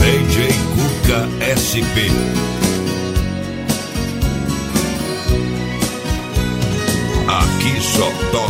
DJ Cuca SP. Aqui só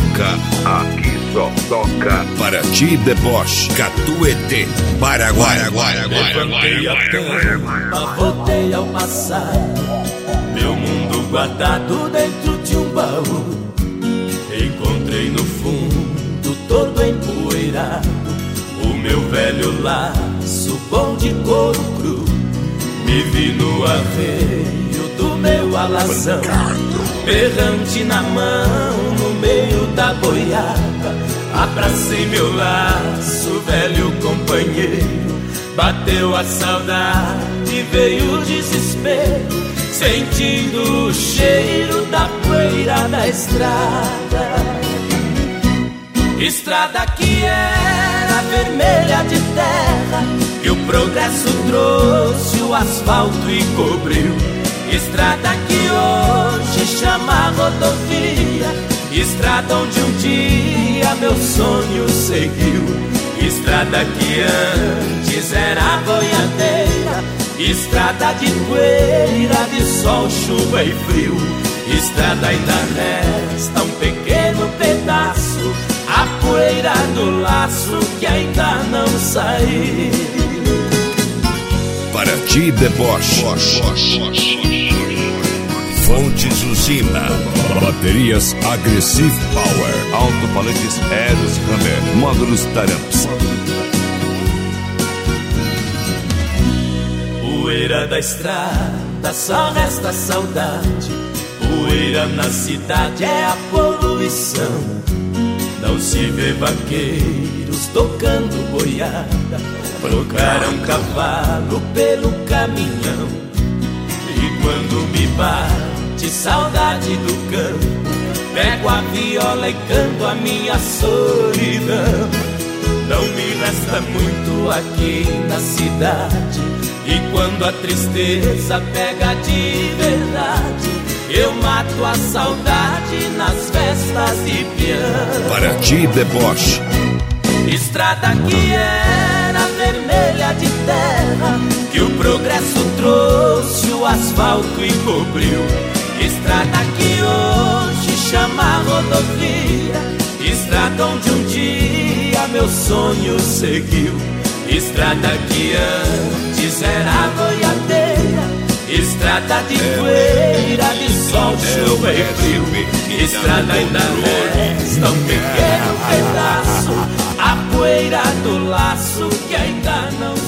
toca Paraty Deboche, Catuete, Paraguai. Levantei a tampa, voltei ao passado, meu mundo guardado dentro de um baú. Encontrei no fundo, todo empoeirado, o meu velho laço bom de couro cru. Me vi no arreio do meu alazão, berrante na mão, no meio da boiada. Abracei meu laço, velho companheiro. Bateu a saudade, veio o desespero, sentindo o cheiro da poeira da estrada. Estrada que era vermelha de terra, que o progresso trouxe o asfalto e cobriu. Estrada que hoje chama rodovia, estrada onde um dia meu sonho seguiu. Estrada que antes era boiadeira, estrada de poeira, de sol, chuva e frio. Estrada ainda resta um pequeno pedaço, a poeira do laço que ainda não saiu. Paraty Deboche, Fontes Usina, baterias Aggressive Power, alto-falantes Eros Hammer, módulos Taramps. Poeira da estrada, só resta saudade. Poeira na cidade é a poluição. Não se vê vaqueiros tocando boiada, trocaram cavalo pelo caminhão. E quando me bate saudade do campo, pego a viola e canto a minha solidão. Não me resta muito aqui na cidade, e quando a tristeza pega de verdade, eu mato a saudade nas festas de piano. Paraty Deboche. Estrada que era vermelha de terra, que o progresso trouxe o asfalto e cobriu. Estrada que hoje chama rodovia, estrada onde um dia meu sonho seguiu. Estrada que antes era boiadeira, estrada de poeira, de sol, chuva e frio. Estrada ainda resta um pequeno pedaço, a poeira do laço que ainda não